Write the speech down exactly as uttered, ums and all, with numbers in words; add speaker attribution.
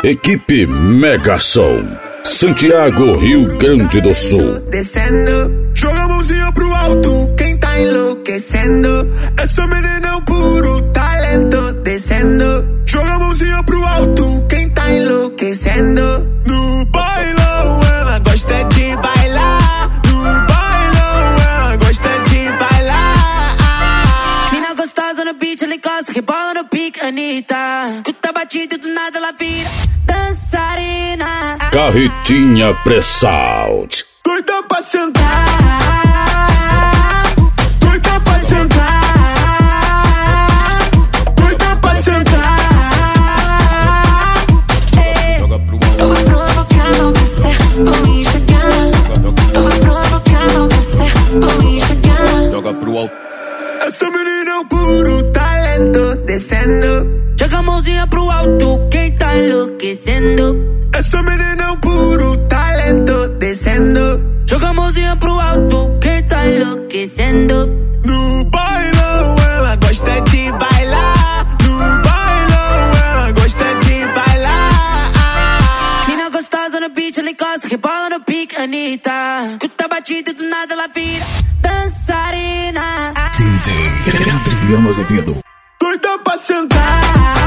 Speaker 1: Equipe Mega Som, Santiago, Rio Grande do Sul.
Speaker 2: Descendo, joga a mãozinha pro alto, quem tá enlouquecendo. Essa menina é um puro talento. Descendo, joga a mãozinha pro alto, quem tá enlouquecendo. No bailão ela gosta de bailar. No bailão ela gosta de bailar.
Speaker 3: Mina gostosa no beat, ela encosta, rebola no pique, Anitta. Escuta a batida e do nada ela vira dançarina.
Speaker 1: Carretinha Pré-Salt.
Speaker 2: Doida pra sentar, doida pra sentar, doida pra sentar.
Speaker 3: Joga pro alto. Eu vou provocar, vou descer, vou enxergar. Eu vou provocar, vou descer, vou enxergar.
Speaker 2: Joga pro alto. Essa menina é um puro talento. Descendo,
Speaker 3: joga a mãozinha pro alto, quem tá enlouquecendo.
Speaker 2: essa menina é um puro talento. Descendo,
Speaker 3: joga a mãozinha pro alto, quem tá enlouquecendo.
Speaker 2: no bailão ela gosta de bailar. No bailão ela gosta de bailar.
Speaker 3: Mina gostosa no beat, ela encosta, rebola no pique, Anitta. Escuta a batida e do nada ela vira dançarina.
Speaker 1: D J Adriano Azevedo.
Speaker 2: Doida pra sentar,